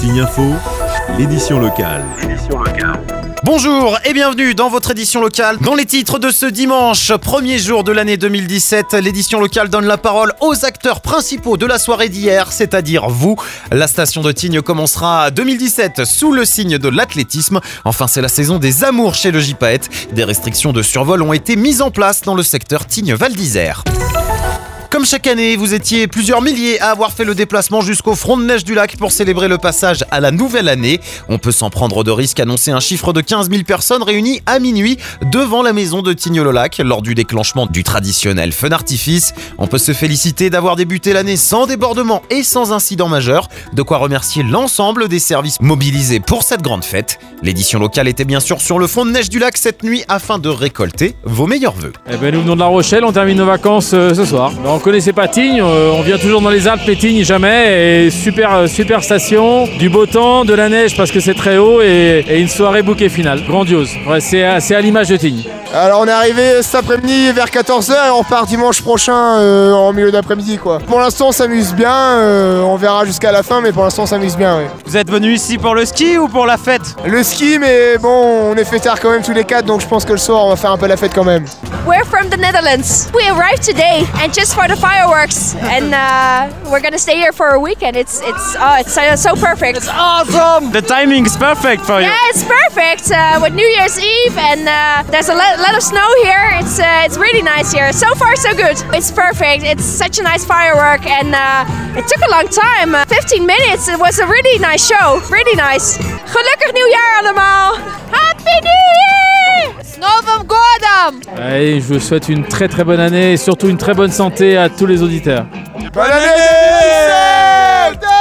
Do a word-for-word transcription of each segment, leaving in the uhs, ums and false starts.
Tignes Info, l'édition locale. Bonjour et bienvenue dans votre édition locale. Dans les titres de ce dimanche, premier jour de l'année deux mille dix-sept, l'édition locale donne la parole aux acteurs principaux de la soirée d'hier, c'est-à-dire vous. La station de Tignes commencera deux mille dix-sept sous le signe de l'athlétisme. Enfin, c'est la saison des amours chez le Gypaète. Des restrictions de survol ont été mises en place dans le secteur Tignes-Val d'Isère. Comme chaque année, vous étiez plusieurs milliers à avoir fait le déplacement jusqu'au front de neige du lac pour célébrer le passage à la nouvelle année. On peut sans prendre de risque annoncer un chiffre de quinze mille personnes réunies à minuit devant la maison de Tignes-le-Lac lors du déclenchement du traditionnel feu d'artifice. On peut se féliciter d'avoir débuté l'année sans débordement et sans incident majeur, de quoi remercier l'ensemble des services mobilisés pour cette grande fête. L'édition locale était bien sûr sur le front de neige du lac cette nuit afin de récolter vos meilleurs vœux. Eh ben, nous venons de La Rochelle, on termine nos vacances euh, ce soir. On connaissait pas Tignes, euh, on vient toujours dans les Alpes et Tignes jamais. Et super, euh, super station, du beau temps, de la neige parce que c'est très haut et, et une soirée bouquet finale, grandiose. Ouais, c'est, à, c'est à l'image de Tignes. Alors on est arrivé cet après-midi vers quatorze heures et on repart dimanche prochain euh, en milieu d'après-midi quoi. Pour l'instant on s'amuse bien, euh, on verra jusqu'à la fin mais pour l'instant on s'amuse bien. Ouais. Vous êtes venu ici pour le ski ou pour la fête? Le ski mais bon on est fêtards quand même tous les quatre donc je pense que le soir on va faire un peu la fête quand même. We're from the Netherlands. We arrived today and just for the fireworks and uh, we're gonna stay here for a week and it's it's oh it's so, so perfect. It's awesome! The timing is perfect for you. Yeah, it's perfect uh, with New Year's Eve and uh, there's a lot, lot of snow here. It's uh, it's really nice here. So far so good. It's perfect. It's such a nice firework and uh, it took a long time. Uh, fifteen minutes. It was a really nice show. Really nice. Gelukkig nieuwjaar allemaal. Happy New Year! S Novim Godom! Allez, je vous souhaite une très très bonne année et surtout une très bonne santé à tous les auditeurs. Bonne année deux mille dix-sept!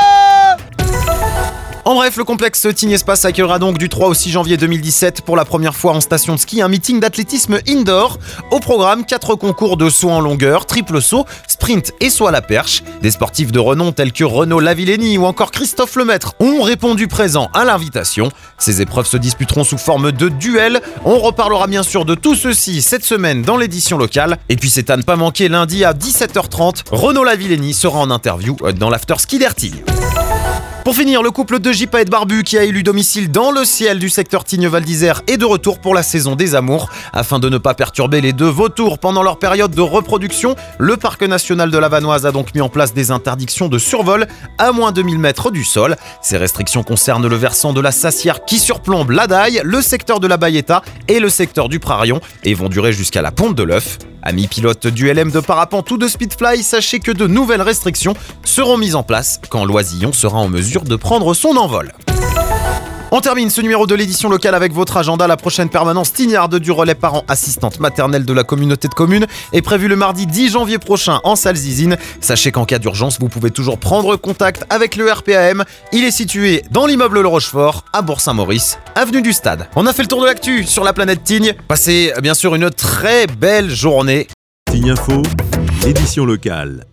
En bref, le complexe Tignes Espace accueillera donc du trois au six janvier deux mille dix-sept pour la première fois en station de ski un meeting d'athlétisme indoor. Au programme, quatre concours de saut en longueur, triple saut, sprint et saut à la perche. Des sportifs de renom tels que Renaud Lavillenie ou encore Christophe Lemaître ont répondu présent à l'invitation. Ces épreuves se disputeront sous forme de duel. On reparlera bien sûr de tout ceci cette semaine dans l'édition locale. Et puis c'est à ne pas manquer lundi à dix-sept heures trente, Renaud Lavillenie sera en interview dans l'After Ski d'Ertignes. Pour finir, le couple de Gypaète Barbu qui a élu domicile dans le ciel du secteur Tignes-Val d'Isère est de retour pour la saison des amours. Afin de ne pas perturber les deux vautours pendant leur période de reproduction, le parc national de la Vanoise a donc mis en place des interdictions de survol à moins de mille mètres du sol. Ces restrictions concernent le versant de la Sassière qui surplombe la Daille, le secteur de la Baïetta et le secteur du Prarion et vont durer jusqu'à la ponte de l'œuf. Amis pilotes du L M de parapente ou de Speedfly, sachez que de nouvelles restrictions seront mises en place quand l'oisillon sera en mesure de prendre son envol. On termine ce numéro de l'édition locale avec votre agenda. La prochaine permanence Tignarde du relais parent assistante maternelle de la communauté de communes est prévue le mardi dix janvier prochain en salle Zizine. Sachez qu'en cas d'urgence, vous pouvez toujours prendre contact avec le R P A M. Il est situé dans l'immeuble Le Rochefort, à Bourg-Saint-Maurice, avenue du Stade. On a fait le tour de l'actu sur la planète Tignes. Passez bien sûr une très belle journée. Tignes Info, l'édition locale.